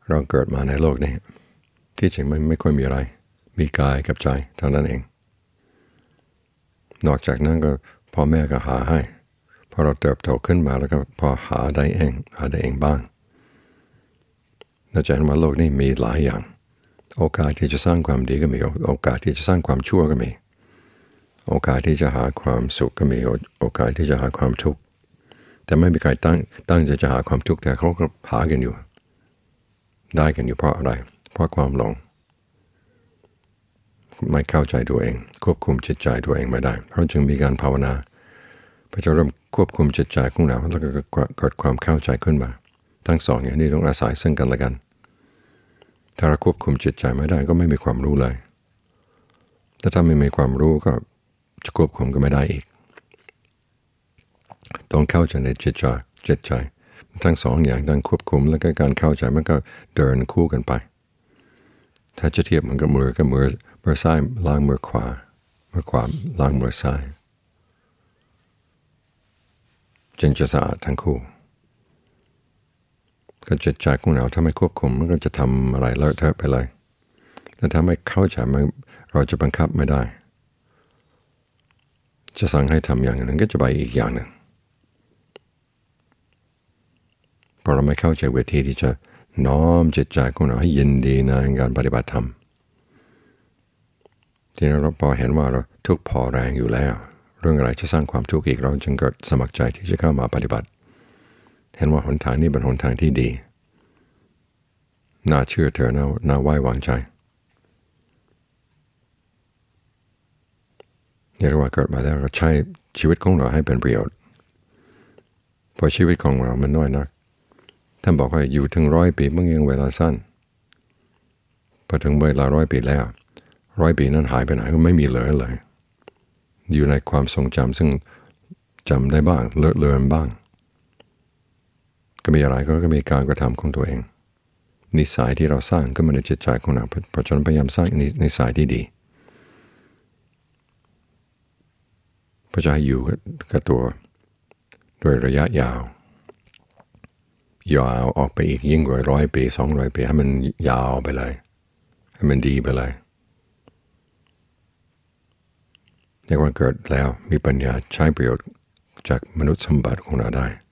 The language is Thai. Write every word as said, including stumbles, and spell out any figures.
เราเกิดมาในโลกนี้ที่จริงมันไม่ค่อยมีอะไรมีกายกับใจเท่านั้นเองนอกจากนั้นก็พ่อแม่ก็หาให้พอเราเติบโตขึ้นมาแล้วก็พอหาได้เองหาได้เองบ้างเราจะเห็นว่าโลกนี้มีหลายอย่างโอกาสที่จะสร้างความดีก็มีโอกาสที่จะสร้างความชั่วก็มีโอกาสที่จะหาความสุขก็มีโอกาสที่จะหาความทุกข์แต่ไม่มีใครตั้งตั้งใจจะหาความทุกข์แต่เขาก็หากันอยู่ได้กันอยู่เพราะอะไรเพราะความหลงไม่เข้าใจตัวเองควบคุมจิตใจตัวเองไม่ได้เราจึงมีการภาวนาเพื่อจะเริ่มควบคุมจิตใจของเราแล้วก็เกิดความเข้าใจขึ้นมาทั้งสองอย่างนี้ต้องอาศัยซึ่งกันและกันถ้าเราควบคุมจิตใจไม่ได้ก็ไม่มีความรู้เลยแต่ถ้าไม่มีความรู้ก็จะควบคุมก็ไม่ได้อีกต้องเข้าใจในจิตใจจิตใจทั้งสองอย่างทั้งควบคุมและก็การเข้าใจมันก็เดินคู่กันไปถ้าจะเทียบมันก็มือกับมือมือซ้ายล้างมือขวามือขวาล้างมือซ้ายจึงจะสะอาดทั้งคู่ก็จิตใจของเราถ้าไม่ควบคุมมันก็จะทำอะไรเลอะเทอะไปเลยแต่ถ้าไม่เข้าใจมันเราจะบังคับไม่ได้จะสั่งให้ทำอย่างหนึ่งก็จะไปอีกอย่างหนึ่งเพราะเราไม่เข้าใจวิธีที่จะน้อมจิตใจของเราให้ยินดีในการปฏิบัติธรรมที่เราพอเห็นว่าเราทุกข์พอแรงอยู่แล้วเรื่องอะไรจะสร้างความทุกข์อีกเราจึงเกิดสมัครใจที่จะเข้ามาปฏิบัติเห็นว่าหนทางนี้เป็นหนทางที่ดีน่าเชื่อเธอน่าน่าไว้วางใจนี่เรียกว่าเกิดมาแล้วเราใช้ชีวิตของเราให้เป็นประโยชน์เพราะชีวิตของเรามันน้อยนักท่านบอกว่าอยู่ถึงร้อยปีมันยังเวลาสั้นพอถึงเวลาร้อยปีแล้วร้อยปีนั้นหายไปไหนก็ไม่มีเหลือเลยอยู่ในความทรงจำซึ่งจำได้บ้างเลอะเลือนบ้างก็มีอะไรก็มีการกระทำของตัวเองนิสัยที่เราสร้างก็มาในจิตใจของเราเพราะฉะนั้นพยายามสร้างนิสัยที่ดีเพื่อจะให้อยู่กับตัวโดยระยะยาวยาวออกไปอีกยิ่งกว่าร้อยปีสองร้อยปีให้มันยาวไปเลยให้มันดีไปเลยเรียกว่าเกิดแล้วมีปัญญาใช้ประโยชน์จากมนุษย์สมบัติของเราได้